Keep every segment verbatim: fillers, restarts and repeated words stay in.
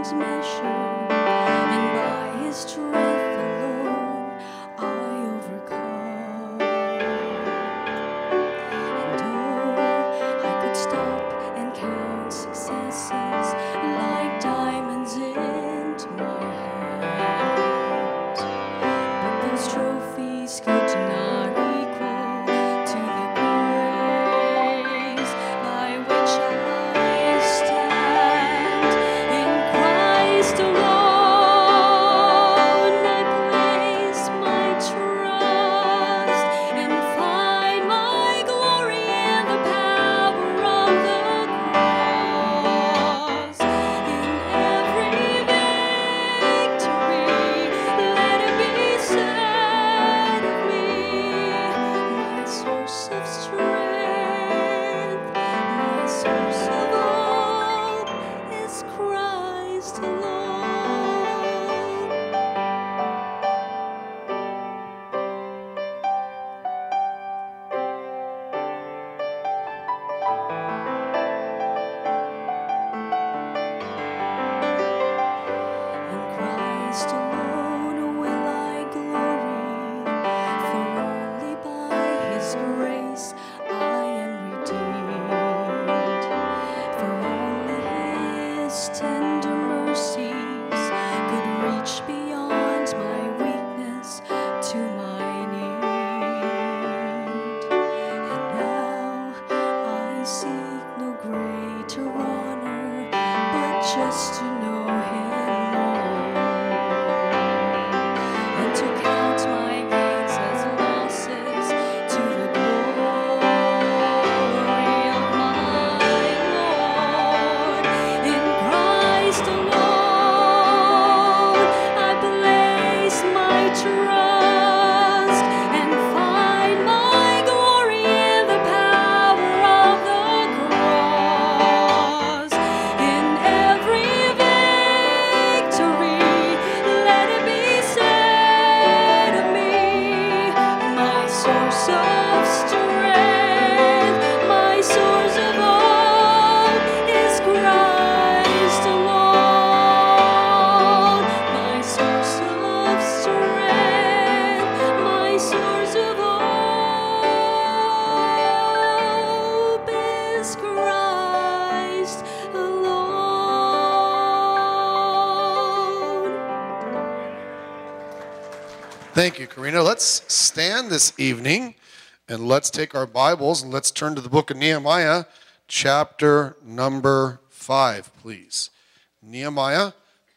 Thank you, Karina. Let's stand this evening and let's take our Bibles and let's turn to the book of Nehemiah, chapter number five, please. Nehemiah,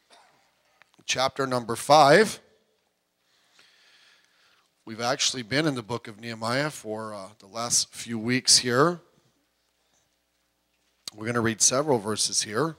chapter number five. We've actually been in the book of Nehemiah for uh, the last few weeks here. We're going to read several verses here.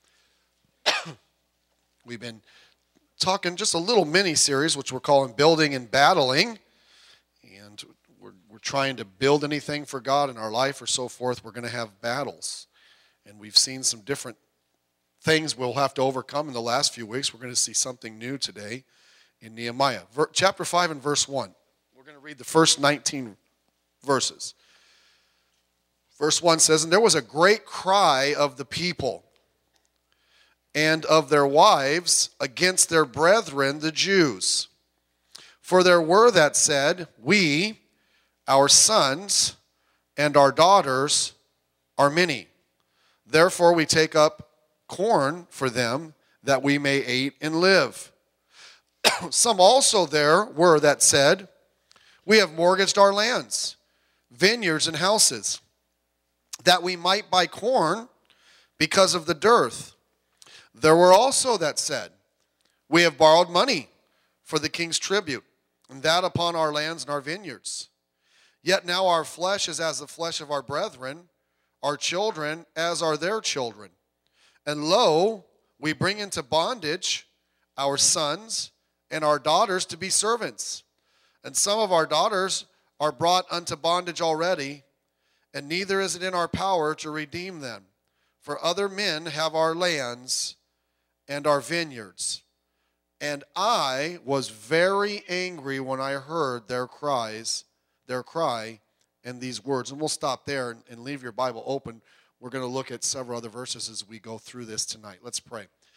We've been talking just a little mini-series, which we're calling Building and Battling. And we're, we're trying to build anything for God in our life or so forth. We're going to have battles. And we've seen some different things we'll have to overcome in the last few weeks. We're going to see something new today in Nehemiah. Ver, chapter five and verse one. We're going to read the first nineteen verses. Verse one says, "And there was a great cry of the people and of their wives against their brethren, the Jews. For there were that said, We, our sons, and our daughters are many. Therefore we take up corn for them, that we may eat and live. Some also there were that said, We have mortgaged our lands, vineyards, and houses, that we might buy corn because of the dearth. There were also that said, We have borrowed money for the king's tribute, and that upon our lands and our vineyards. Yet now our flesh is as the flesh of our brethren, our children as are their children. And lo, we bring into bondage our sons and our daughters to be servants. And some of our daughters are brought unto bondage already, and neither is it in our power to redeem them. For other men have our lands and our vineyards. And I was very angry when I heard their cries, their cry, and these words." And we'll stop there and, and leave your Bible open. We're going to look at several other verses as we go through this tonight. Let's pray.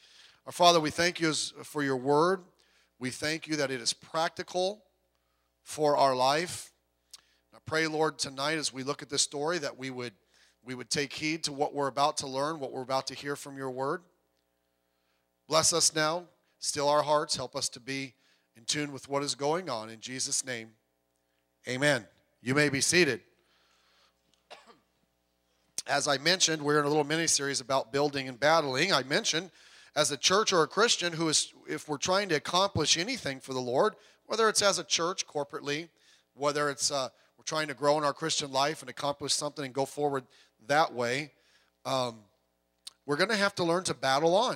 Our Father, we thank you for your word. We thank you that it is practical for our life. I pray, Lord, tonight as we look at this story that we would, we would take heed to what we're about to learn, what we're about to hear from your word. Bless us now. Still our hearts. Help us to be in tune with what is going on. In Jesus' name, amen. You may be seated. As I mentioned, we're in a little mini-series about building and battling. I mentioned, as a church or a Christian who is, if we're trying to accomplish anything for the Lord, whether it's as a church corporately, whether it's uh, we're trying to grow in our Christian life and accomplish something and go forward that way, um, we're going to have to learn to battle on.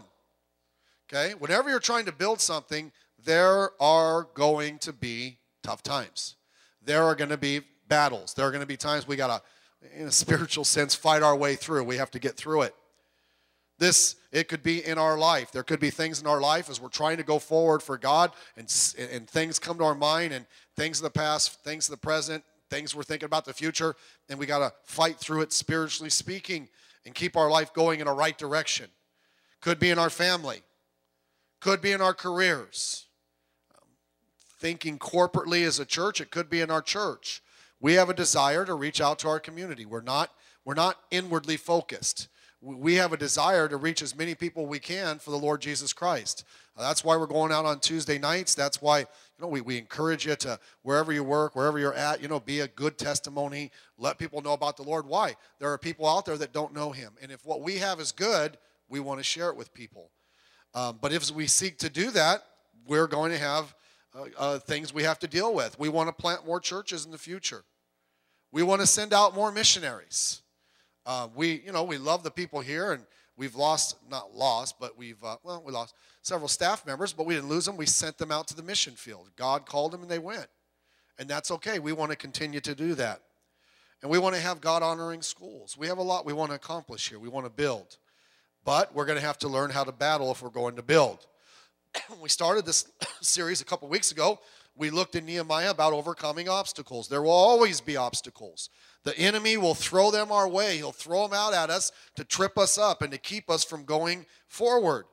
Okay? Whenever you're trying to build something, there are going to be tough times. There are going to be battles. There are going to be times we got to, in a spiritual sense, fight our way through. We have to get through it. This, it could be in our life. There could be things in our life as we're trying to go forward for God, and, and things come to our mind, and things of the past, things of the present, things we're thinking about the future, and we got to fight through it spiritually speaking and keep our life going in a right direction. Could be in our family. Could be in our careers. Um, thinking corporately as a church, it could be in our church. We have a desire to reach out to our community. We're not, we're not inwardly focused. We have a desire to reach as many people we can for the Lord Jesus Christ. Uh, that's why we're going out on Tuesday nights. That's why, you know, we, we encourage you to, wherever you work, wherever you're at, you know, be a good testimony. Let people know about the Lord. Why? There are people out there that don't know him. And if what we have is good, we want to share it with people. Um, but if we seek to do that, we're going to have uh, uh, things we have to deal with. We want to plant more churches in the future. We want to send out more missionaries. Uh, we, you know, we love the people here, and we've lost, not lost, but we've, uh, well, we lost several staff members, but we didn't lose them. We sent them out to the mission field. God called them, and they went. And that's okay. We want to continue to do that. And we want to have God-honoring schools. We have a lot we want to accomplish here. We want to build. But we're going to have to learn how to battle if we're going to build. We started this series a couple weeks ago. We looked in Nehemiah about overcoming obstacles. There will always be obstacles. The enemy will throw them our way. He'll throw them out at us to trip us up and to keep us from going forward.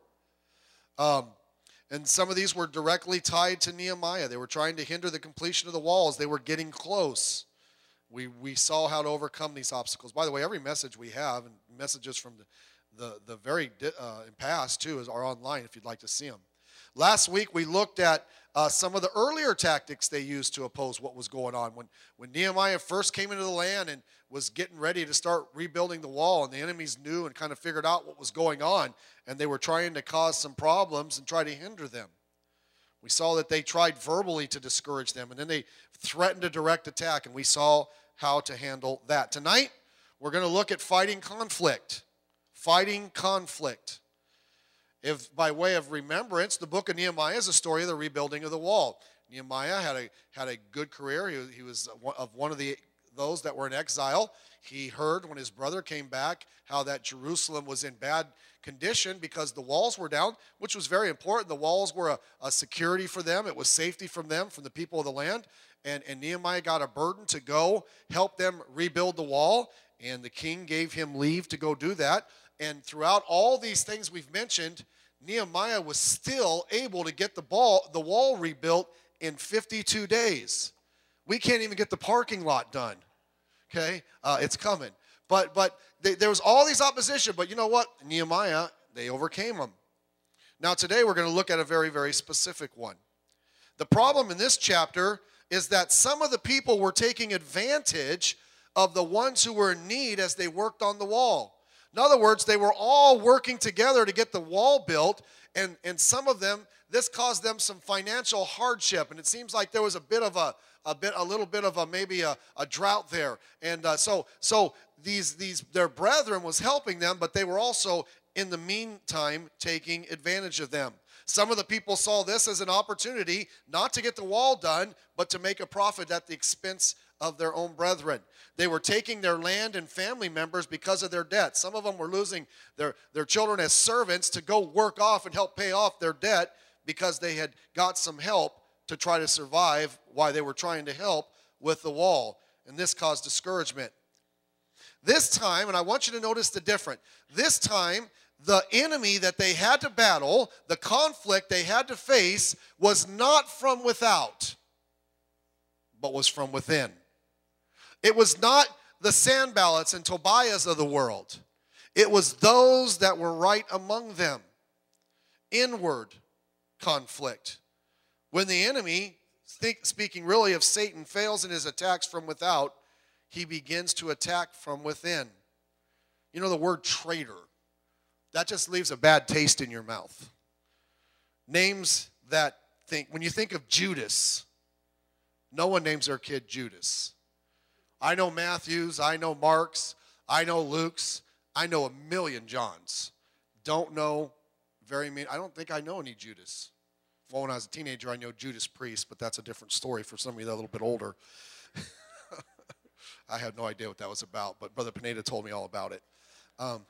Um, and some of these were directly tied to Nehemiah. They were trying to hinder the completion of the walls. They were getting close. We, we saw how to overcome these obstacles. By the way, every message we have, and messages from the, the, the very uh, past too, is, are online if you'd like to see them. Last week we looked at Uh, some of the earlier tactics they used to oppose what was going on. When, when Nehemiah first came into the land and was getting ready to start rebuilding the wall, and the enemies knew and kind of figured out what was going on, and they were trying to cause some problems and try to hinder them. We saw that they tried verbally to discourage them, and then they threatened a direct attack, and we saw how to handle that. Tonight, we're going to look at fighting conflict. Fighting conflict. If by way of remembrance, the book of Nehemiah is a story of the rebuilding of the wall. Nehemiah had a had a good career. He, he was of one of the those that were in exile. He heard when his brother came back how that Jerusalem was in bad condition because the walls were down, which was very important. The walls were a, a security for them. It was safety from them, from the people of the land. And, and Nehemiah got a burden to go help them rebuild the wall, and the king gave him leave to go do that. And throughout all these things we've mentioned, Nehemiah was still able to get the, ball, the wall rebuilt in fifty-two days. We can't even get the parking lot done. Okay? Uh, it's coming. But but they, there was all these opposition, but you know what? Nehemiah, they overcame them. Now today we're going to look at a very, very specific one. The problem in this chapter is that some of the people were taking advantage of the ones who were in need as they worked on the wall. In other words, they were all working together to get the wall built, and, and some of them, this caused them some financial hardship, and it seems like there was a bit of a, a bit, a little bit of a, maybe a, a drought there. And uh, so, so these, these, their brethren was helping them, but they were also, in the meantime, taking advantage of them. Some of the people saw this as an opportunity not to get the wall done, but to make a profit at the expense of their own brethren. They were taking their land and family members because of their debt. Some of them were losing their, their children as servants to go work off and help pay off their debt because they had got some help to try to survive while they were trying to help with the wall. And this caused discouragement. This time, and I want you to notice the difference, this time the enemy that they had to battle, the conflict they had to face, was not from without, but was from within. It was not the Sanballats and Tobiahs of the world. It was those that were right among them. Inward conflict. When the enemy, think, speaking really of Satan, fails in his attacks from without, he begins to attack from within. You know the word traitor. That just leaves a bad taste in your mouth. Names that think, when you think of Judas, no one names their kid Judas. I know Matthews, I know Mark's, I know Luke's, I know a million Johns. Don't know very many, I don't think I know any Judas. Well, when I was a teenager, I knew Judas Priest, but that's a different story for some of you that are a little bit older. I had no idea what that was about, but Brother Pineda told me all about it. Um,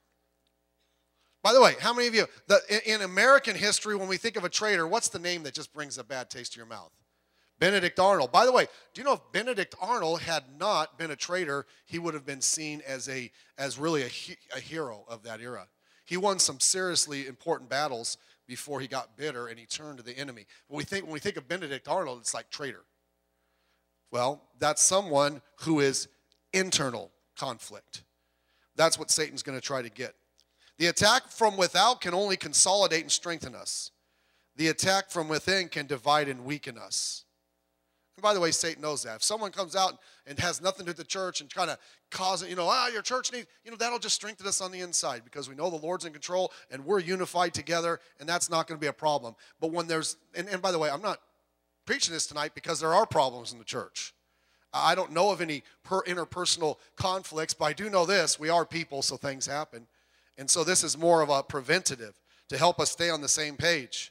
by the way, how many of you, the, in, in American history, when we think of a traitor, what's the name that just brings a bad taste to your mouth? Benedict Arnold. By the way, do you know if Benedict Arnold had not been a traitor, he would have been seen as a as really a, a hero of that era. He won some seriously important battles before he got bitter and he turned to the enemy. When we think when we think of Benedict Arnold, it's like traitor. Well, that's someone who is internal conflict. That's what Satan's going to try to get. The attack from without can only consolidate and strengthen us. The attack from within can divide and weaken us. And by the way, Satan knows that. If someone comes out and has nothing to do with the church and kind of cause it, you know, ah, your church needs, you know, that'll just strengthen us on the inside because we know the Lord's in control and we're unified together, and that's not going to be a problem. But when there's, and, and by the way, I'm not preaching this tonight because there are problems in the church. I don't know of any per interpersonal conflicts, but I do know this: we are people, so things happen. And so this is more of a preventative to help us stay on the same page.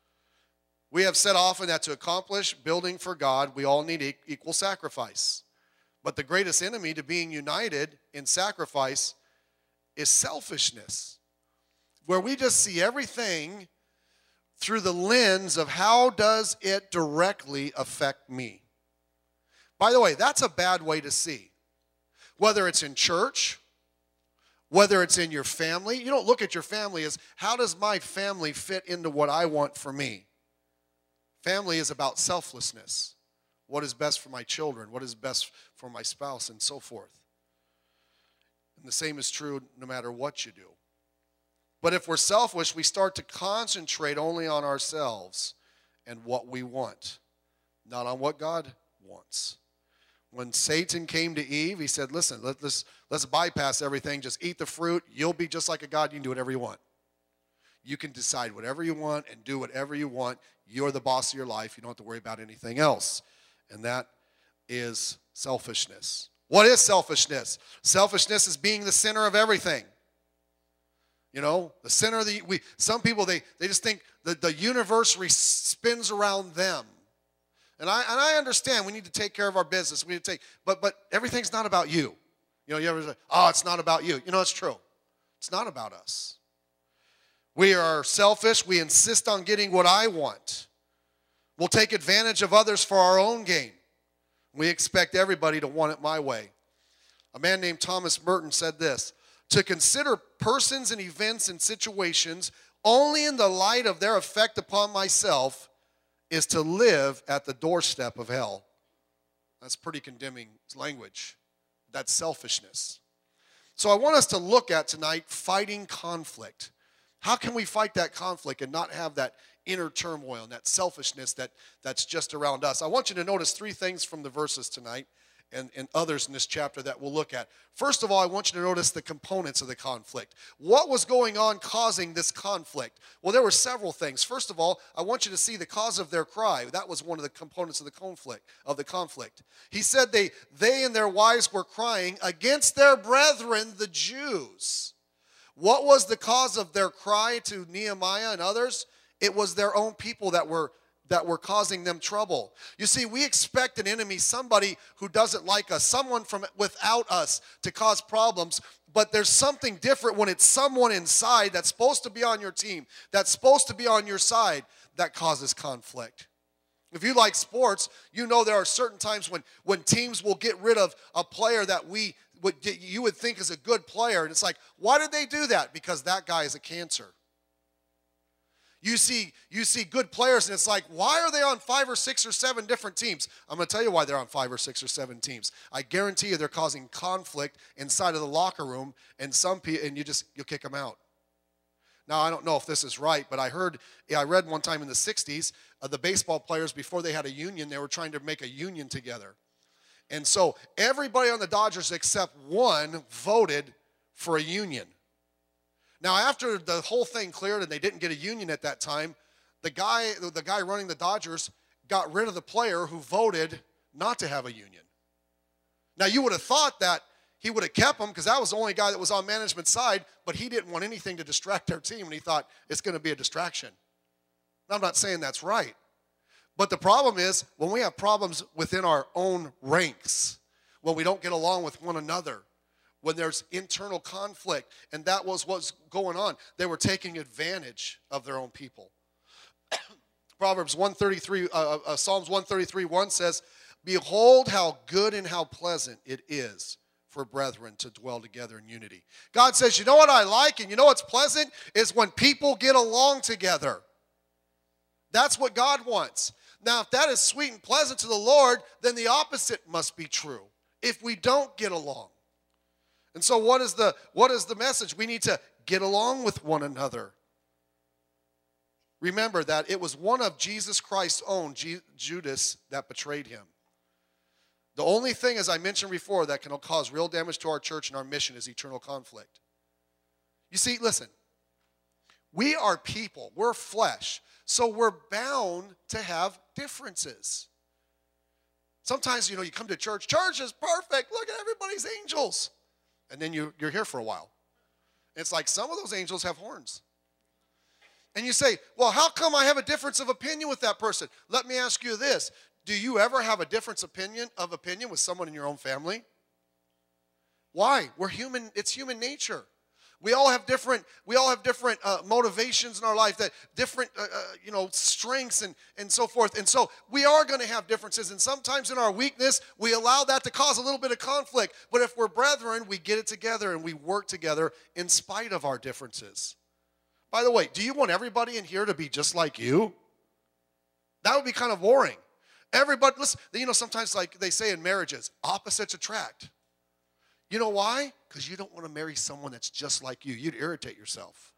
We have said often that to accomplish building for God, we all need equal sacrifice. But the greatest enemy to being united in sacrifice is selfishness, where we just see everything through the lens of how does it directly affect me. By the way, that's a bad way to see. Whether it's in church, whether it's in your family, you don't look at your family as, how does my family fit into what I want for me? Family is about selflessness. What is best for my children? What is best for my spouse? And so forth. And the same is true no matter what you do. But if we're selfish, we start to concentrate only on ourselves and what we want, not on what God wants. When Satan came to Eve, he said, listen, let, let's, let's bypass everything. Just eat the fruit. You'll be just like a God. You can do whatever you want. You can decide whatever you want and do whatever you want. You're the boss of your life. You don't have to worry about anything else. And that is selfishness. What is selfishness? Selfishness is being the center of everything. You know, the center of the, we, some people, they, they just think that the universe spins around them. And I, and I understand we need to take care of our business. We need to take, but, but everything's not about you. You know, you ever say, oh, it's not about you. You know, it's true. It's not about us. We are selfish. We insist on getting what I want. We'll take advantage of others for our own gain. We expect everybody to want it my way. A man named Thomas Merton said this: to consider persons and events and situations only in the light of their effect upon myself is to live at the doorstep of hell. That's pretty condemning language. That's selfishness. So I want us to look at tonight fighting conflict. How can we fight that conflict and not have that inner turmoil and that selfishness that, that's just around us? I want you to notice three things from the verses tonight and, and others in this chapter that we'll look at. First of all, I want you to notice the components of the conflict. What was going on causing this conflict? Well, there were several things. First of all, I want you to see the cause of their cry. That was one of the components of the conflict. Of the conflict. He said they, they and their wives were crying against their brethren, the Jews. What was the cause of their cry to Nehemiah and others? It was their own people that were that were causing them trouble. You see, we expect an enemy, somebody who doesn't like us, someone from without us to cause problems, but there's something different when it's someone inside that's supposed to be on your team, that's supposed to be on your side, that causes conflict. If you like sports, you know there are certain times when, when teams will get rid of a player that we what you would think is a good player. And it's like, why did they do that? Because that guy is a cancer. You see, you see good players, and it's like, why are they on five or six or seven different teams? I'm going to tell you why they're on five or six or seven teams. I guarantee you they're causing conflict inside of the locker room, and some people, and you just, you'll kick them out. Now, I don't know if this is right, but I heard, I read one time in the sixties, uh, the baseball players, before they had a union, they were trying to make a union together. And so everybody on the Dodgers except one voted for a union. Now, after the whole thing cleared and they didn't get a union at that time, the guy, the guy running the Dodgers got rid of the player who voted not to have a union. Now, you would have thought that he would have kept him because that was the only guy that was on management side, but he didn't want anything to distract their team, and he thought it's going to be a distraction. Now, I'm not saying that's right. But the problem is when we have problems within our own ranks, when we don't get along with one another, when there's internal conflict, and that was what's going on. They were taking advantage of their own people. Proverbs one thirty-three, uh, uh, Psalms one thirty-three, one says, behold how good and how pleasant it is for brethren to dwell together in unity. God says, you know what I like and you know what's pleasant is when people get along together. That's what God wants. Now, if that is sweet and pleasant to the Lord, then the opposite must be true. If we don't get along. And so what is the what is the message? We need to get along with one another. Remember that it was one of Jesus Christ's own, Judas, that betrayed him. The only thing, as I mentioned before, that can cause real damage to our church and our mission is eternal conflict. You see, listen, we are people, we're flesh, so we're bound to have differences. Sometimes, you know, you come to church, church is perfect, look at everybody's angels. And then you, you're here for a while. It's like some of those angels have horns. And you say, well, how come I have a difference of opinion with that person? Let me ask you this. Do you ever have a difference opinion of opinion with someone in your own family? Why? We're human. It's human nature. We all have different, we all have different uh, motivations in our life, that different, uh, uh, you know, strengths and, and so forth. And so we are going to have differences. And sometimes in our weakness, we allow that to cause a little bit of conflict. But if we're brethren, we get it together and we work together in spite of our differences. By the way, do you want everybody in here to be just like you? That would be kind of boring. Everybody, listen, you know, sometimes like they say in marriages, opposites attract. You know why? Because you don't want to marry someone that's just like you. You'd irritate yourself.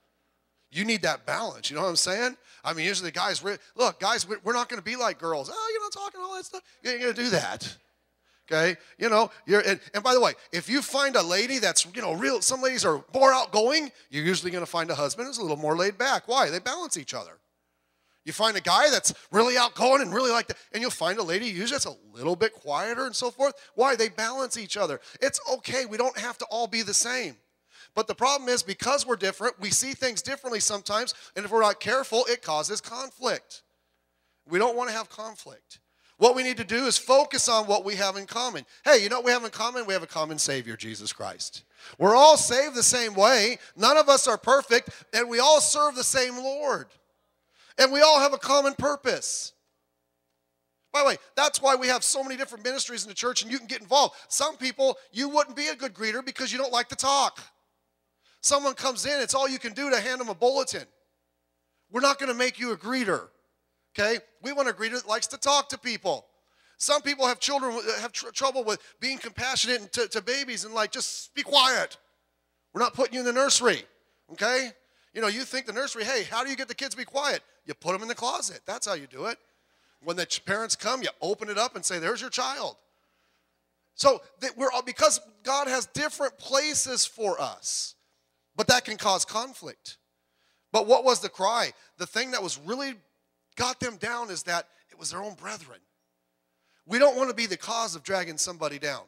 You need that balance. You know what I'm saying? I mean, usually the guys, look, guys, we're not going to be like girls. Oh, you're not talking all that stuff. You ain't going to do that. Okay? You know, you're, and, and by the way, if you find a lady that's, you know, real, some ladies are more outgoing, you're usually going to find a husband who's a little more laid back. Why? They balance each other. You find a guy that's really outgoing and really like that, and you'll find a lady usually that's a little bit quieter and so forth. Why? They balance each other. It's okay. We don't have to all be the same. But the problem is because we're different, we see things differently sometimes, and if we're not careful, it causes conflict. We don't want to have conflict. What we need to do is focus on what we have in common. Hey, you know what we have in common? We have a common Savior, Jesus Christ. We're all saved the same way. None of us are perfect, and we all serve the same Lord. And we all have a common purpose. By the way, that's why we have so many different ministries in the church and you can get involved. Some people, you wouldn't be a good greeter because you don't like to talk. Someone comes in, it's all you can do to hand them a bulletin. We're not going to make you a greeter, okay? We want a greeter that likes to talk to people. Some people have children have tr- trouble with being compassionate to, to babies and like, just be quiet. We're not putting you in the nursery, okay? You know, you think the nursery, hey, how do you get the kids to be quiet? You put them in the closet. That's how you do it. When the parents come, you open it up and say, there's your child. So that we're all, because God has different places for us, but that can cause conflict. But what was the cry? The thing that was really got them down is that it was their own brethren. We don't want to be the cause of dragging somebody down.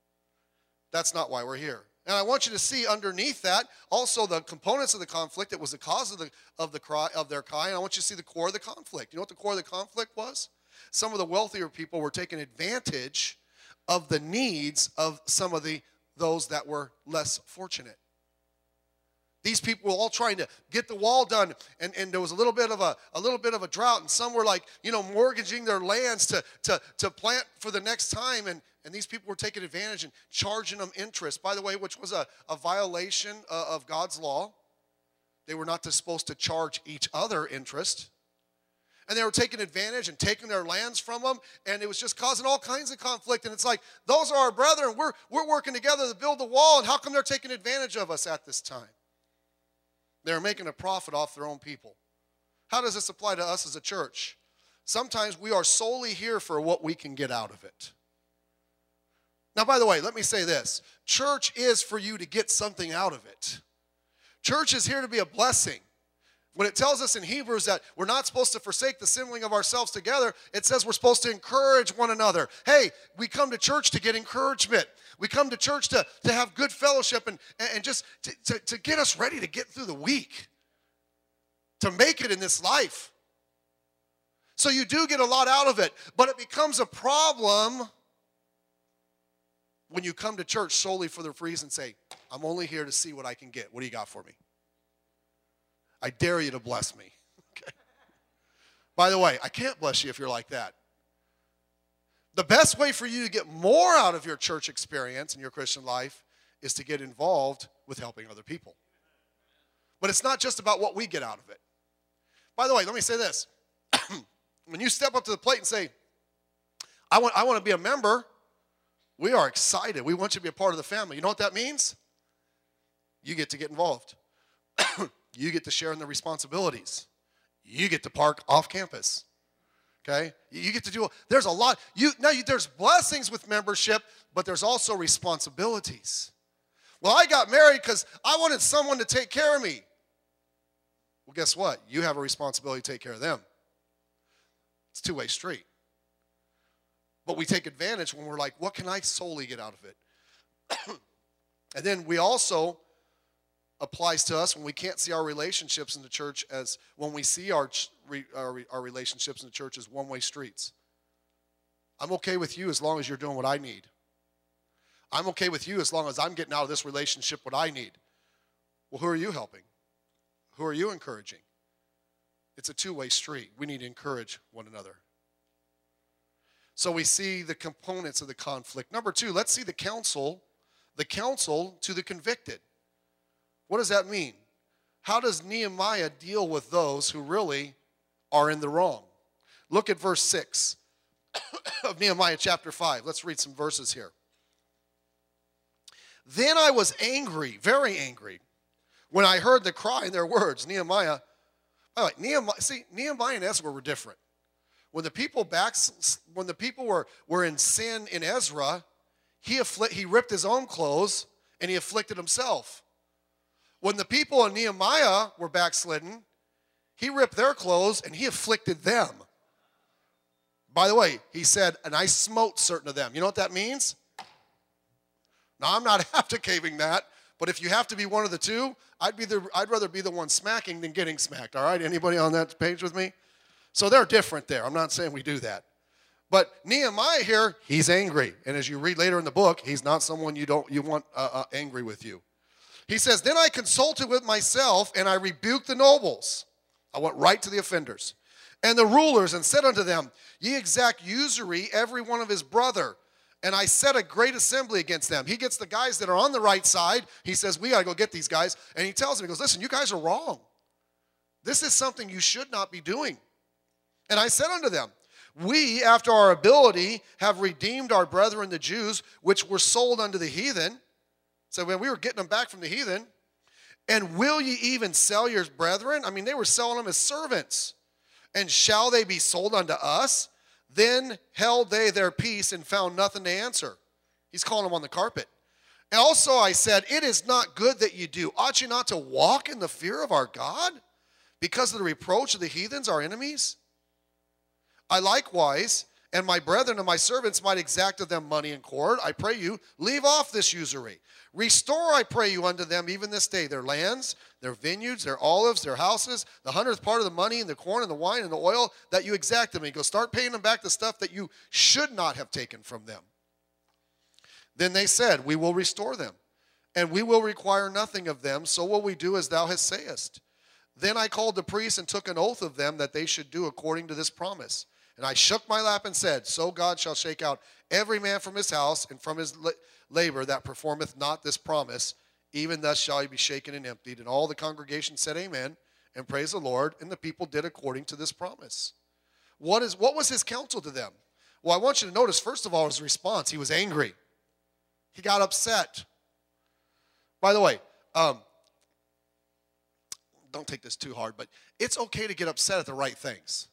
That's not why we're here. And I want you to see underneath that also the components of the conflict. It was the cause of the of the cry of their cry. And I want you to see the core of the conflict. You know what the core of the conflict was? Some of the wealthier people were taking advantage of the needs of some of the those that were less fortunate. These people were all trying to get the wall done, and, and there was a little bit of a, a little bit of a drought, and some were like, you know, mortgaging their lands to, to, to plant for the next time, and, and these people were taking advantage and charging them interest, by the way, which was a, a violation uh, of God's law. They were not supposed to charge each other interest. And they were taking advantage and taking their lands from them, and it was just causing all kinds of conflict. And it's like, those are our brethren. We're, we're working together to build the wall, and how come they're taking advantage of us at this time? They're making a profit off their own people. How does this apply to us as a church? Sometimes we are solely here for what we can get out of it. Now, by the way, let me say this. Church is for you to get something out of it. Church is here to be a blessing. When it tells us in Hebrews that we're not supposed to forsake the assembling of ourselves together, it says we're supposed to encourage one another. Hey, we come to church to get encouragement. We come to church to, to have good fellowship and, and just to, to, to get us ready to get through the week, to make it in this life. So you do get a lot out of it, but it becomes a problem when you come to church solely for the reason and say, I'm only here to see what I can get. What do you got for me? I dare you to bless me. Okay. By the way, I can't bless you if you're like that. The best way for you to get more out of your church experience and your Christian life is to get involved with helping other people. But it's not just about what we get out of it. By the way, let me say this. When you step up to the plate and say, I want, I want to be a member, we are excited. We want you to be a part of the family. You know what that means? You get to get involved. You get to share in the responsibilities. You get to park off campus. Okay? You get to do, there's a lot. You now you, there's blessings with membership, but there's also responsibilities. Well, I got married because I wanted someone to take care of me. Well, guess what? You have a responsibility to take care of them. It's a two-way street. But we take advantage when we're like, what can I solely get out of it? And then we also applies to us when we can't see our relationships in the church as when we see our, our, our relationships in the church as one-way streets. I'm okay with you as long as you're doing what I need. I'm okay with you as long as I'm getting out of this relationship what I need. Well, who are you helping? Who are you encouraging? It's a two-way street. We need to encourage one another. So we see the components of the conflict. Number two, let's see the counsel, the counsel to the convicted. What does that mean? How does Nehemiah deal with those who really are in the wrong? Look at verse six of Nehemiah chapter five. Let's read some verses here. Then I was angry, very angry, when I heard the cry in their words. Nehemiah, by the way, Nehemiah, see, Nehemiah and Ezra were different. When the people back, when the people were, were in sin in Ezra, he, afflict, he ripped his own clothes and he afflicted himself. When the people in Nehemiah were backslidden, he ripped their clothes and he afflicted them. By the way, he said, and I smote certain of them. You know what that means? Now, I'm not abdicating that, but if you have to be one of the two, I'd, be the, I'd rather be the one smacking than getting smacked, all right? Anybody on that page with me? So they're different there. I'm not saying we do that. But Nehemiah here, he's angry. And as you read later in the book, he's not someone you don't you want uh, uh, angry with you. He says, then I consulted with myself, and I rebuked the nobles. I went right to the offenders. And the rulers, and said unto them, ye exact usury every one of his brother. And I set a great assembly against them. He gets the guys that are on the right side. He says, we got to go get these guys. And he tells them, he goes, listen, you guys are wrong. This is something you should not be doing. And I said unto them, we, after our ability, have redeemed our brethren the Jews, which were sold unto the heathen. So when we were getting them back from the heathen, and will ye even sell your brethren? I mean, they were selling them as servants. And shall they be sold unto us? Then held they their peace and found nothing to answer. He's calling them on the carpet. And also I said, it is not good that you do. Ought you not to walk in the fear of our God? Because of the reproach of the heathens, our enemies? I likewise, and my brethren and my servants might exact of them money and cord. I pray you, leave off this usury. Restore, I pray you, unto them even this day their lands, their vineyards, their olives, their houses, the hundredth part of the money and the corn and the wine and the oil that you exact of me. Go start paying them back the stuff that you should not have taken from them. Then they said, we will restore them. and we will require nothing of them. So will we do as thou hast sayest. Then I called the priests and took an oath of them that they should do according to this promise. And I shook my lap and said, so God shall shake out every man from his house and from his labor that performeth not this promise. Even thus shall he be shaken and emptied. And all the congregation said amen and praise the Lord. And the people did according to this promise. What is what was his counsel to them? Well, I want you to notice, first of all, his response. He was angry. He got upset. By the way, um, don't take this too hard, but it's okay to get upset at the right things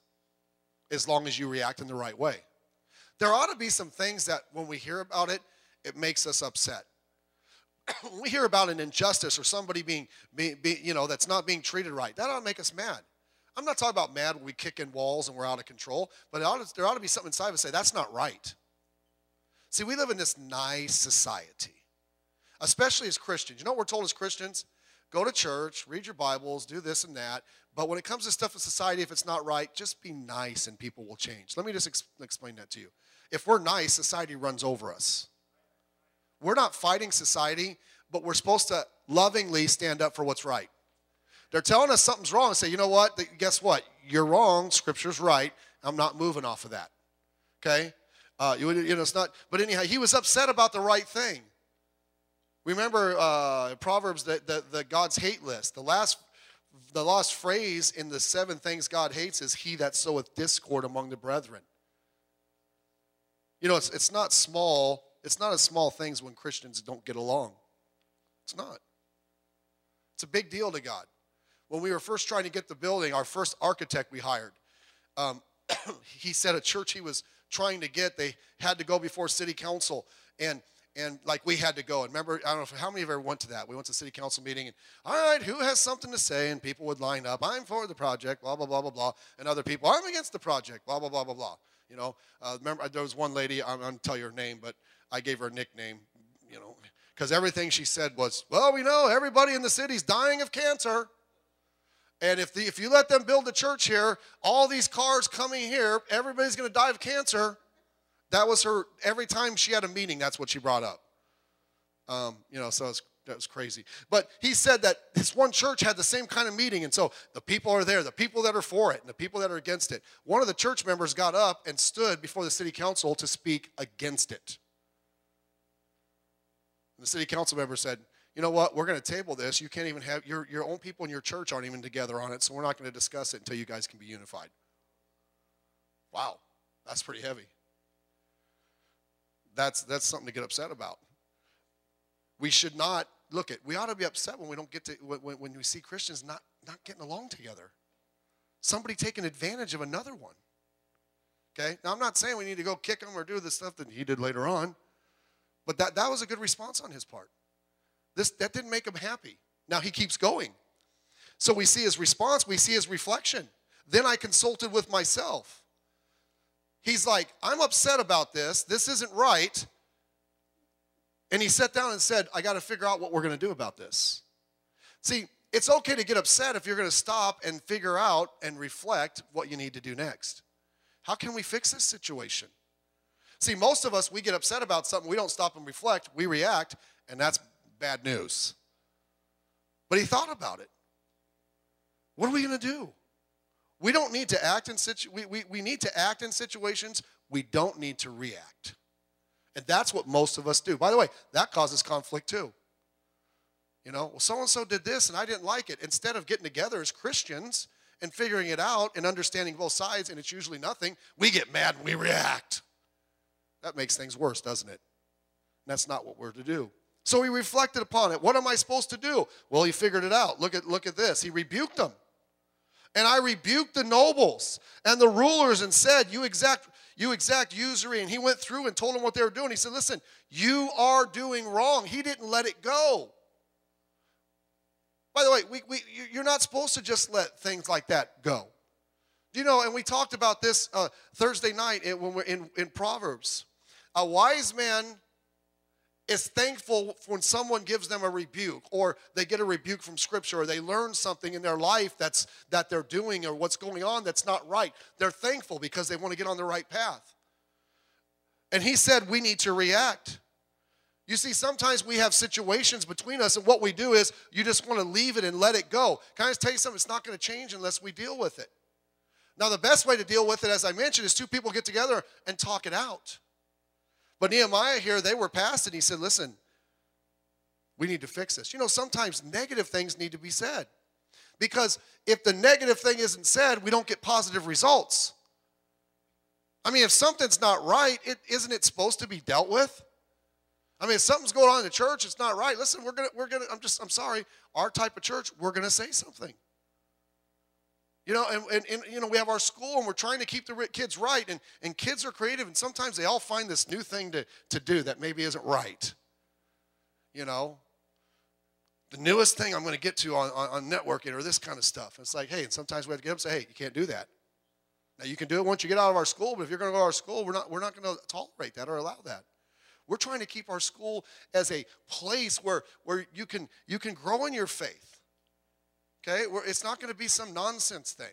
as long as you react in the right way. There ought to be some things that when we hear about it, it makes us upset. When we hear about an injustice or somebody being, being, being, you know, that's not being treated right, that ought to make us mad. I'm not talking about mad when we kick in walls and we're out of control, but it ought to, there ought to be something inside of us say, that's not right. See, we live in this nice society, especially as Christians. You know what we're told as Christians? Go to church, read your Bibles, do this and that. But when it comes to stuff in society, if it's not right, just be nice and people will change. Let me just ex- explain that to you. If we're nice, society runs over us. We're not fighting society, but we're supposed to lovingly stand up for what's right. They're telling us something's wrong and say, you know what? Guess what? You're wrong. Scripture's right. I'm not moving off of that. Okay? Uh, you, you know, it's not. But anyhow, he was upset about the right thing. Remember uh, Proverbs, the, the, the God's hate list. The last, the last phrase in the seven things God hates is he that soweth discord among the brethren. You know, it's, it's not small. It's not as small things when Christians don't get along. It's not. It's a big deal to God. When we were first trying to get the building, our first architect we hired, um, he said a church he was trying to get, they had to go before city council. And And like we had to go. And remember, I don't know how many of you ever went to that. We went to the city council meeting. And, all right, who has something to say? And people would line up. I'm for the project, blah, blah, blah, blah, blah. And other people, I'm against the project, blah, blah, blah, blah, blah. You know, uh, remember, there was one lady, I'm going to tell you her name, but I gave her a nickname, you know, because everything she said was, well, we know everybody in the city's dying of cancer. And if, the, if you let them build a church here, all these cars coming here, everybody's going to die of cancer. That was her, every time she had a meeting, that's what she brought up. Um, you know, so it was, that was crazy. But he said that this one church had the same kind of meeting, and so the people are there, the people that are for it, and the people that are against it. One of the church members got up and stood before the city council to speak against it. And the city council member said, you know what, we're going to table this. You can't even have, your, your own people in your church aren't even together on it, so we're not going to discuss it until you guys can be unified. Wow, that's pretty heavy. That's that's something to get upset about. We should not, look at, we ought to be upset when we don't get to, when, when we see Christians not, not getting along together. Somebody taking advantage of another one. Okay? Now, I'm not saying we need to go kick him or do the stuff that he did later on, but that, that was a good response on his part. This, that didn't make him happy. Now, he keeps going. So we see his response, we see his reflection. Then I consulted with myself. He's like, I'm upset about this. This isn't right. And he sat down and said, I got to figure out what we're going to do about this. See, it's okay to get upset if you're going to stop and figure out and reflect what you need to do next. How can we fix this situation? See, most of us, we get upset about something. We don't stop and reflect. We react, and that's bad news. But he thought about it. What are we going to do? We don't need to act in situ- we, we, we need to act in situations. We don't need to react. And that's what most of us do. By the way, that causes conflict too. You know, well, so-and-so did this and I didn't like it. Instead of getting together as Christians and figuring it out and understanding both sides, and it's usually nothing, we get mad and we react. That makes things worse, doesn't it? And that's not what we're to do. So he reflected upon it. What am I supposed to do? Well, he figured it out. Look at, look at this. He rebuked them. And I rebuked the nobles and the rulers and said, you exact, you exact usury. And he went through and told them what they were doing. He said, listen, you are doing wrong. He didn't let it go. By the way, we, we, you're not supposed to just let things like that go. You know, and we talked about this uh, Thursday night in, when we're in, in Proverbs. A wise man is thankful when someone gives them a rebuke, or they get a rebuke from Scripture, or they learn something in their life that's that they're doing or what's going on that's not right. They're thankful because they want to get on the right path. And he said we need to react. You see, sometimes we have situations between us, and what we do is you just want to leave it and let it go. Can I just tell you something? It's not going to change unless we deal with it. Now, the best way to deal with it, as I mentioned, is two people get together and talk it out. But Nehemiah here, they were past it. He said, listen, we need to fix this. You know, sometimes negative things need to be said. Because if the negative thing isn't said, we don't get positive results. I mean, if something's not right, it, isn't it supposed to be dealt with? I mean, if something's going on in the church, it's not right. Listen, we're gonna, we're gonna. I'm just, I'm sorry. Our type of church, we're gonna say something. You know, and, and, and you know, we have our school, and we're trying to keep the kids right, and, and kids are creative, and sometimes they all find this new thing to, to do that maybe isn't right. You know, the newest thing I'm going to get to on, on, on networking or this kind of stuff. And it's like, hey, and sometimes we have to get up and say, hey, you can't do that. Now, you can do it once you get out of our school, but if you're going to go to our school, we're not, we're not going to tolerate that or allow that. We're trying to keep our school as a place where, where you can, you can grow in your faith. Okay? Where it's not going to be some nonsense thing.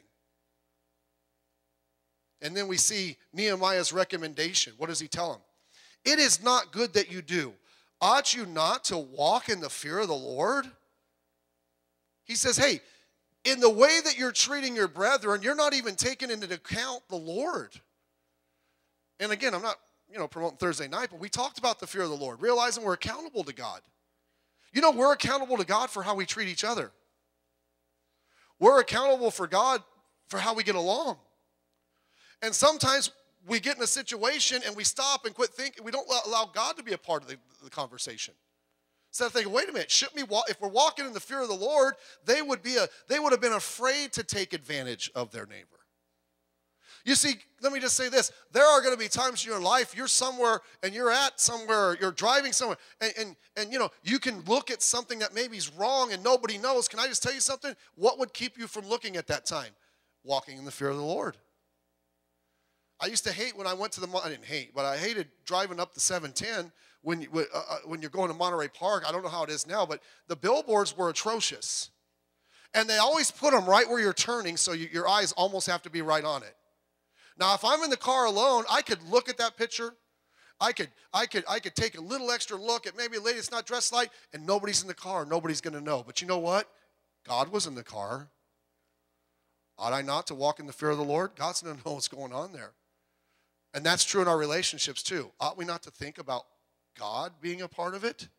And then we see Nehemiah's recommendation. What does he tell him? It is not good that you do. Ought you not to walk in the fear of the Lord? He says, hey, in the way that you're treating your brethren, you're not even taking into account the Lord. And again, I'm not, you know, promoting Thursday night, but we talked about the fear of the Lord, realizing we're accountable to God. You know, we're accountable to God for how we treat each other. We're accountable for God for how we get along. And sometimes we get in a situation and we stop and quit thinking. We don't allow God to be a part of the, the conversation. Instead of thinking, wait a minute, shouldn't we walk, if we're walking in the fear of the Lord, they would be a, they would have been afraid to take advantage of their neighbor. You see, let me just say this. There are going to be times in your life you're somewhere and you're at somewhere, you're driving somewhere, and, and, and you know, you can look at something that maybe is wrong and nobody knows. Can I just tell you something? What would keep you from looking at that time? Walking in the fear of the Lord. I used to hate when I went to the, I didn't hate, but I hated driving up the seven ten when, you, uh, when you're going to Monterey Park. I don't know how it is now, but the billboards were atrocious. And they always put them right where you're turning, so you, your eyes almost have to be right on it. Now, if I'm in the car alone, I could look at that picture. I could, I could, I could take a little extra look at maybe a lady that's not dressed right, and nobody's in the car. Nobody's going to know. But you know what? God was in the car. Ought I not to walk in the fear of the Lord? God's going to know what's going on there. And that's true in our relationships too. Ought we not to think about God being a part of it?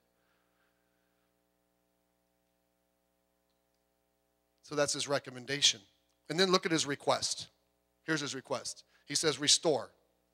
So that's his recommendation. And then look at his request. Here's his request. He says, restore,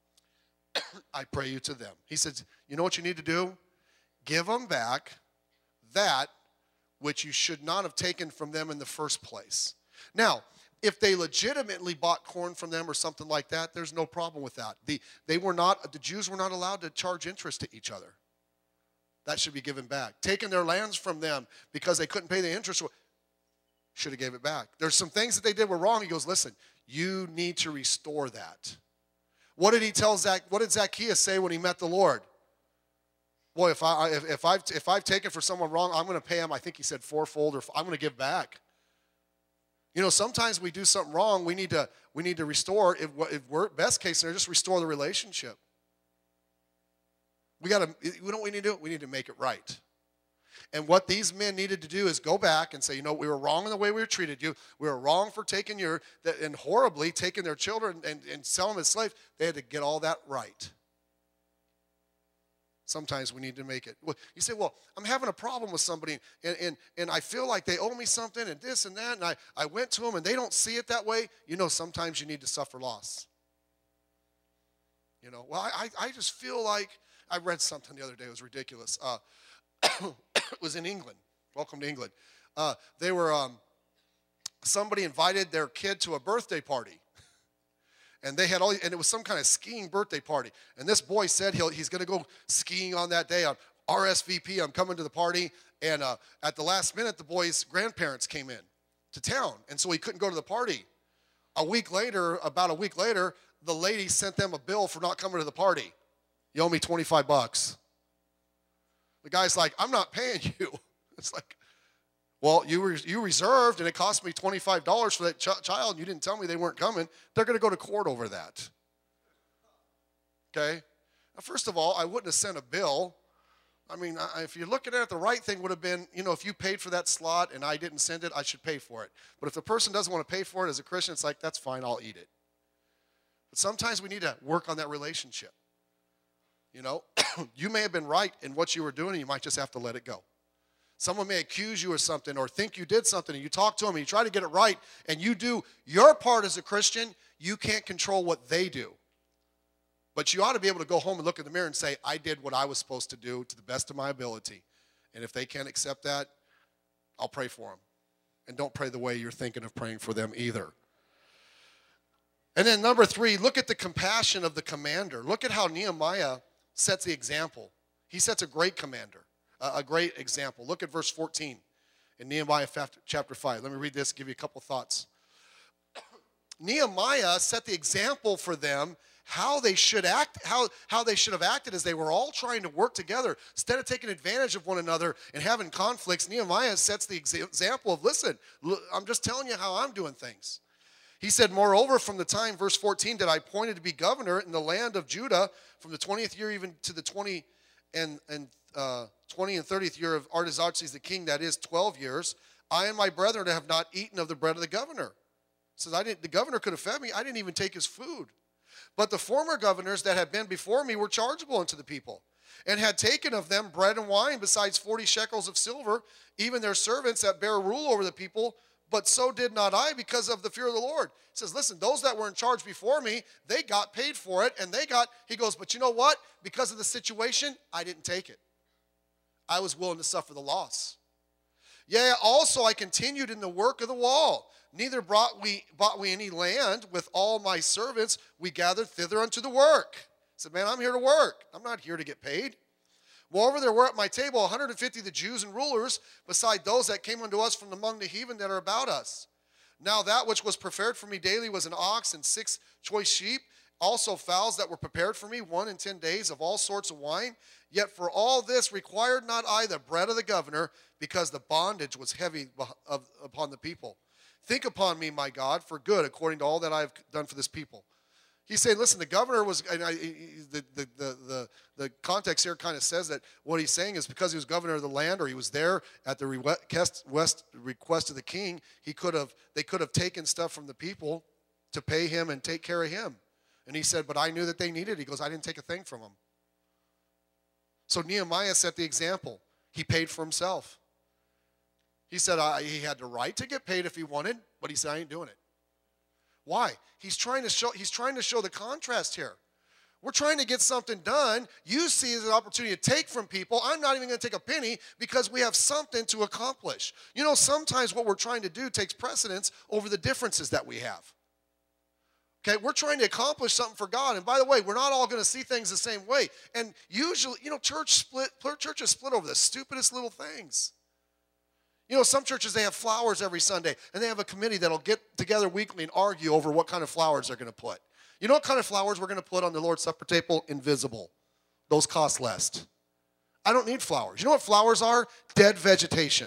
I pray you, to them. He says, you know what you need to do? Give them back that which you should not have taken from them in the first place. Now, if they legitimately bought corn from them or something like that, there's no problem with that. The, they were not, the Jews were not allowed to charge interest to each other. That should be given back. Taking their lands from them because they couldn't pay the interest, should have gave it back. There's some things that they did were wrong. He goes, listen, you need to restore that. What did he tell Zac? What did Zacchaeus say when he met the Lord? Boy, if, I, if, if, I've, if I've taken for someone wrong, I'm going to pay him, I think he said fourfold, or I'm going to give back. You know, sometimes we do something wrong. We need to, we need to restore. If, if we're best case scenario, just restore the relationship. We got to. We don't. We need to do it. We need to make it right. And what these men needed to do is go back and say, you know, we were wrong in the way we treated you. We were wrong for taking your and horribly taking their children and, and selling them as slaves. They had to get all that right. Sometimes we need to make it. You say, well, I'm having a problem with somebody, and, and, and I feel like they owe me something, and this and that, and I, I went to them, and they don't see it that way. You know, sometimes you need to suffer loss. You know, well, I, I just feel like, I read something the other day. It was ridiculous. Uh, it was in England. Welcome to England. Uh, they were, um, somebody invited their kid to a birthday party. And they had all, and it was some kind of skiing birthday party. And this boy said he'll, he's going to go skiing on that day on R S V P. I'm coming to the party. And uh, at the last minute, the boy's grandparents came in to town. And so he couldn't go to the party. A week later, about a week later, the lady sent them a bill for not coming to the party. You owe me twenty-five bucks. The guy's like, I'm not paying you. It's like, well, you were you reserved, and it cost me twenty-five dollars for that ch- child, and you didn't tell me they weren't coming. They're going to go to court over that. Okay? Now, first of all, I wouldn't have sent a bill. I mean, I, if you're looking at it, the right thing would have been, you know, if you paid for that slot and I didn't send it, I should pay for it. But if the person doesn't want to pay for it as a Christian, it's like, that's fine, I'll eat it. But sometimes we need to work on that relationship. You know, you may have been right in what you were doing, and you might just have to let it go. Someone may accuse you of something or think you did something, and you talk to them, and you try to get it right, and you do your part as a Christian. You can't control what they do. But you ought to be able to go home and look in the mirror and say, I did what I was supposed to do to the best of my ability. And if they can't accept that, I'll pray for them. And don't pray the way you're thinking of praying for them either. And then number three, look at the compassion of the commander. Look at how Nehemiah sets the example. He sets a great commander, a great example. Look at verse fourteen in Nehemiah chapter five. Let me read this, give you a couple thoughts. Nehemiah set the example for them how they should act, how, how they should have acted as they were all trying to work together. Instead of taking advantage of one another and having conflicts, Nehemiah sets the example of, listen, I'm just telling you how I'm doing things. He said, moreover, from the time, verse fourteen, that I appointed to be governor in the land of Judah, from the twentieth year even to the twenty and, and uh, twenty and thirtieth year of Artaxerxes the king, that is twelve years, I and my brethren have not eaten of the bread of the governor. He says, I didn't, the governor could have fed me. I didn't even take his food. But the former governors that had been before me were chargeable unto the people, and had taken of them bread and wine, besides forty shekels of silver, even their servants that bear rule over the people. But so did not I, because of the fear of the Lord. He says, listen, those that were in charge before me, they got paid for it, and they got, he goes, but you know what? Because of the situation, I didn't take it. I was willing to suffer the loss. Yea, also I continued in the work of the wall. Neither brought we, bought we any land with all my servants. We gathered thither unto the work. He said, man, I'm here to work. I'm not here to get paid. Moreover, there were at my table one hundred fifty of the Jews and rulers, beside those that came unto us from among the heathen that are about us. Now that which was prepared for me daily was an ox and six choice sheep, also fowls that were prepared for me, one in ten days of all sorts of wine. Yet for all this required not I the bread of the governor, because the bondage was heavy upon the people. Think upon me, my God, for good, according to all that I have done for this people. He's saying, listen, the governor was, and I, the, the, the, the, the context here kind of says that what he's saying is because he was governor of the land, or he was there at the request, request of the king, he could have, they could have taken stuff from the people to pay him and take care of him. And he said, but I knew that they needed it. He goes, I didn't take a thing from them. So Nehemiah set the example. He paid for himself. He said I, he had the right to get paid if he wanted, but he said, I ain't doing it. Why? He's trying to show, he's trying to show the contrast here. We're trying to get something done. You see it as an opportunity to take from people. I'm not even going to take a penny because we have something to accomplish. You know, sometimes what we're trying to do takes precedence over the differences that we have. Okay, we're trying to accomplish something for God. And by the way, we're not all going to see things the same way. And usually, you know, church split, churches split over the stupidest little things. You know, some churches, they have flowers every Sunday, and they have a committee that'll get together weekly and argue over what kind of flowers they're going to put. You know what kind of flowers we're going to put on the Lord's Supper table? Invisible. Those cost less. I don't need flowers. You know what flowers are? Dead vegetation.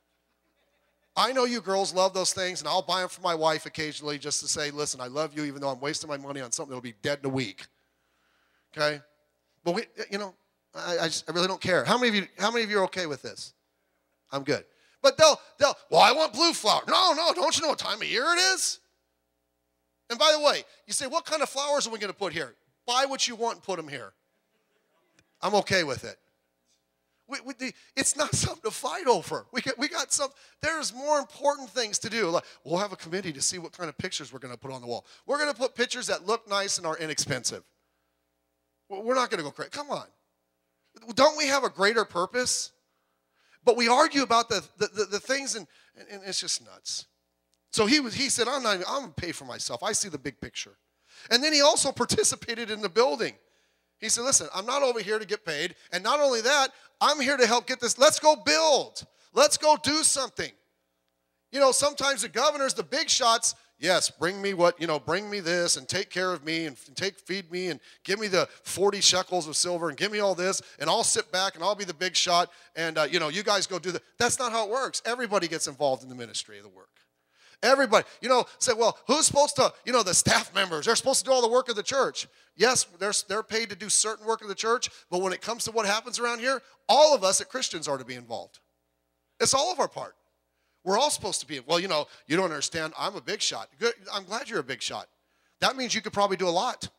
I know you girls love those things, and I'll buy them for my wife occasionally just to say, listen, I love you, even though I'm wasting my money on something that'll be dead in a week. Okay? But, we, you know, I, I, just, I really don't care. How many of you, how many of you are okay with this? I'm good. But they'll, they'll, well, I want blue flower. No, no, don't you know what time of year it is? And by the way, you say, what kind of flowers are we going to put here? Buy what you want and put them here. I'm okay with it. We, we, the, it's not something to fight over. We got, we got some, there's more important things to do. Like, we'll have a committee to see what kind of pictures we're going to put on the wall. We're going to put pictures that look nice and are inexpensive. We're not going to go crazy. Come on. Don't we have a greater purpose? But we argue about the, the, the, the things, and, and it's just nuts. So he was. He said, I'm not even, I'm going to pay for myself. I see the big picture. And then he also participated in the building. He said, listen, I'm not over here to get paid. And not only that, I'm here to help get this. Let's go build. Let's go do something. You know, sometimes the governors, the big shots, yes, bring me what, you know, bring me this and take care of me and take, feed me and give me the forty shekels of silver and give me all this and I'll sit back and I'll be the big shot and, uh, you know, you guys go do that. That's not how it works. Everybody gets involved in the ministry of the work. Everybody, you know, say, well, who's supposed to, you know, the staff members, they're supposed to do all the work of the church. Yes, they're, they're paid to do certain work of the church, but when it comes to what happens around here, all of us as Christians are to be involved. It's all of our part. We're all supposed to be, well, you know, you don't understand, I'm a big shot. Good, I'm glad you're a big shot. That means you could probably do a lot.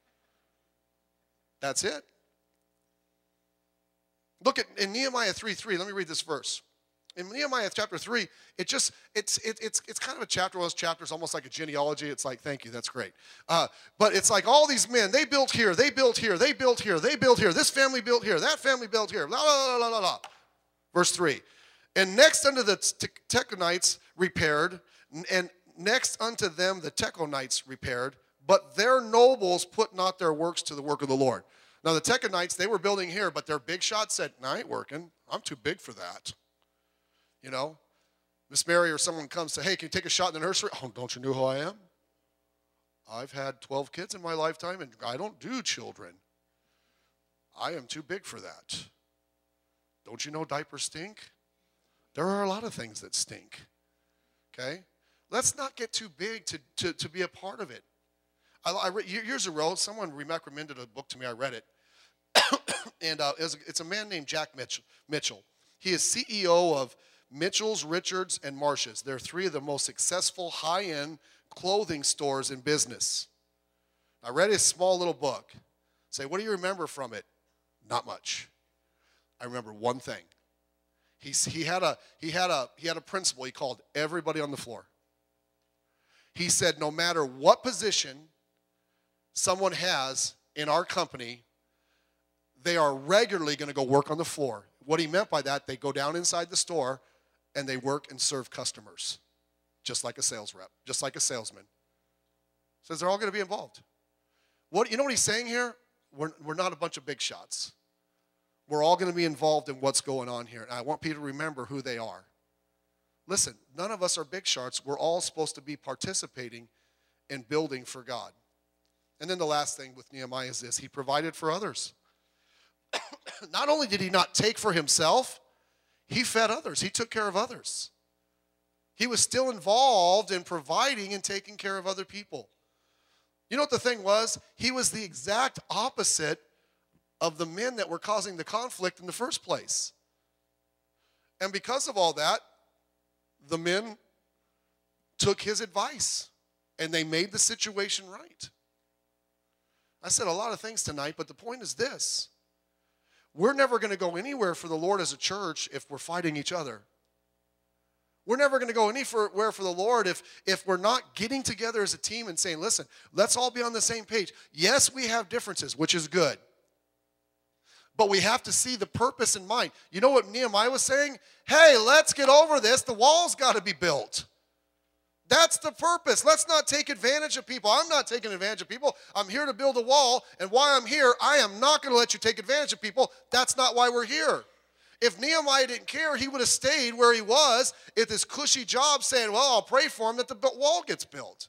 That's it. Look at in Nehemiah three three, let me read this verse. In Nehemiah chapter three, it just, it's it, it's it's kind of a chapter, one of those chapters, almost like a genealogy. It's like, thank you, that's great. Uh, but it's like all these men, they built here, they built here, they built here, they built here, this family built here, that family built here, la la la la la. Verse three. And next unto the Techonites repaired, and next unto them the Techonites repaired, but their nobles put not their works to the work of the Lord. Now the Techonites, they were building here, but their big shot said, no, I ain't working. I'm too big for that. You know, Miss Mary or someone comes to, hey, can you take a shot in the nursery? Oh, don't you know who I am? I've had twelve kids in my lifetime, and I don't do children. I am too big for that. Don't you know diapers stink? There are a lot of things that stink, okay? Let's not get too big to, to, to be a part of it. I, I read, years ago, someone recommended a book to me. I read it. and uh, it's, it's a man named Jack Mitchell. Mitchell. He is C E O of Mitchell's, Richards, and Marsh's. They're three of the most successful high-end clothing stores in business. I read his small little book. Say, what do you remember from it? Not much. I remember one thing. He, he, had a, he, had a, he had a principle. He called everybody on the floor. He said, no matter what position someone has in our company, they are regularly going to go work on the floor. What he meant by that, they go down inside the store and they work and serve customers, just like a sales rep, just like a salesman. Says they're all going to be involved. What, you know what he's saying here? We're, we're not a bunch of big shots. We're all going to be involved in what's going on here. And I want people to remember who they are. Listen, none of us are big shots. We're all supposed to be participating in building for God. And then the last thing with Nehemiah is this. He provided for others. Not only did he not take for himself, he fed others. He took care of others. He was still involved in providing and taking care of other people. You know what the thing was? He was the exact opposite of the men that were causing the conflict in the first place. And because of all that, the men took his advice and they made the situation right. I said a lot of things tonight, but the point is this. We're never going to go anywhere for the Lord as a church if we're fighting each other. We're never going to go anywhere for the Lord if, if we're not getting together as a team and saying, listen, let's all be on the same page. Yes, we have differences, which is good. But we have to see the purpose in mind. You know what Nehemiah was saying? Hey, let's get over this. The wall's got to be built. That's the purpose. Let's not take advantage of people. I'm not taking advantage of people. I'm here to build a wall, and while I'm here, I am not going to let you take advantage of people. That's not why we're here. If Nehemiah didn't care, he would have stayed where he was at this cushy job saying, well, I'll pray for him that the wall gets built.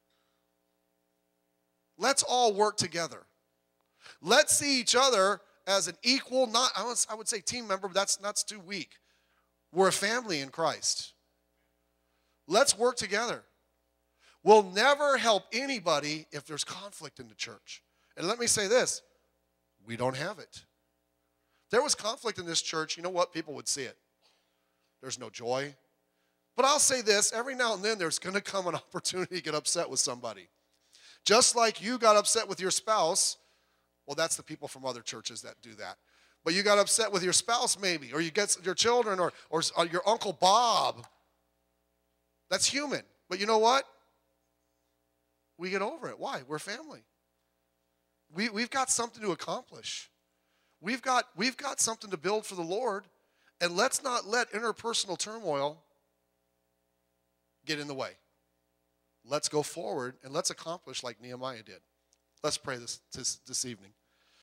Let's all work together. Let's see each other as an equal, not I would say team member, but that's, that's too weak. We're a family in Christ. Let's work together. We'll never help anybody if there's conflict in the church. And let me say this, we don't have it. If there was conflict in this church, you know what? People would see it. There's no joy. But I'll say this, every now and then there's going to come an opportunity to get upset with somebody. Just like you got upset with your spouse, well, that's the people from other churches that do that. But you got upset with your spouse maybe, or you get your children, or, or, or your Uncle Bob. That's human. But you know what? We get over it. Why? We're family. We, we've got something to accomplish. We've got, we've got something to build for the Lord, and let's not let interpersonal turmoil get in the way. Let's go forward, and let's accomplish like Nehemiah did. Let's pray this, this, this evening.